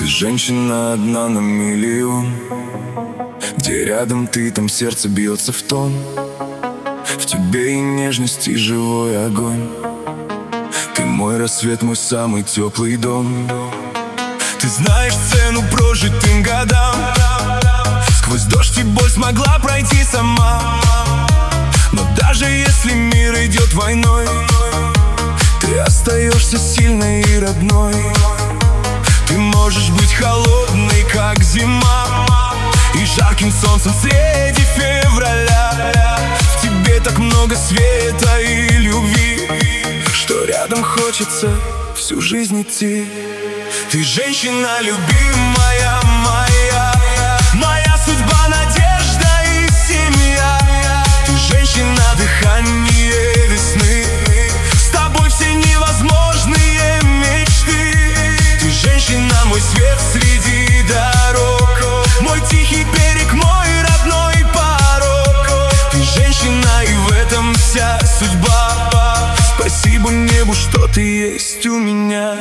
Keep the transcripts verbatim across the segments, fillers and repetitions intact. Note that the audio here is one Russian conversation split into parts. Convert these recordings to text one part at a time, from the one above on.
женщина одна на миллион. Где рядом ты, там сердце бьется в тон. В тебе и нежность, и живой огонь. Ты мой рассвет, мой самый теплый дом. Ты знаешь цену прожитым годам. Сквозь дождь и боль смогла пройти сама. Но даже если мир идет войной, ты остаешься сильной и родной. Ты можешь быть холодной, как зима, и жарким солнцем среди февраля. В тебе так много света и любви, что рядом хочется всю жизнь идти. Ты женщина любимая моя, моя судьба, надежда и семья. Ты женщина, дыхание весны, с тобой все невозможные мечты. Ты женщина, мой свет среди дорог, мой тихий берег, мой родной порог. Ты женщина, и в этом вся судьба. Спасибо небу, что ты есть у меня.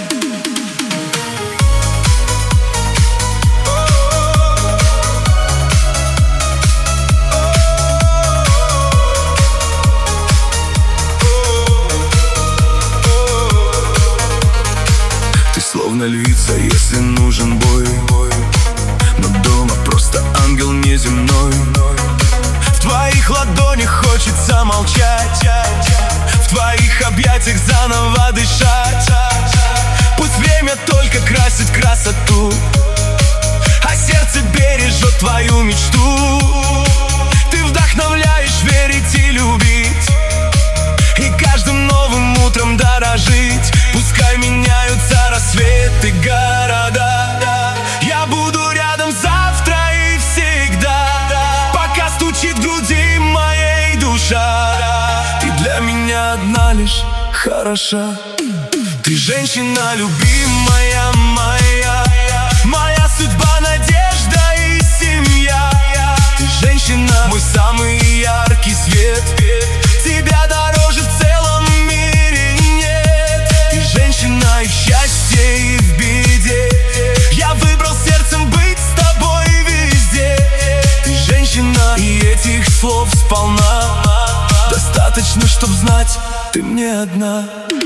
Словно львица, если нужен бой, но дома просто ангел неземной. В твоих ладонях хочется молчать, в твоих объятиях заново дышать. Пусть время только красит красоту, а сердце бережет твою мечту. Ты вдохновляешь верить и любить, и каждым новым утром дорожить. Пускай меняются рассветы, города, я буду рядом завтра и всегда, пока стучит в груди моей душа. Ты для меня одна лишь хороша. Ты женщина любимая моя, моя судьба, надежда и семья. Ты женщина, мой самый яркий свет. Тебя дороже в целом мире нет. Ты женщина и в счастье, и в беде. Я выбрал сердцем быть с тобой везде. Ты женщина, и этих слов сполна достаточно, чтоб знать, ты мне одна.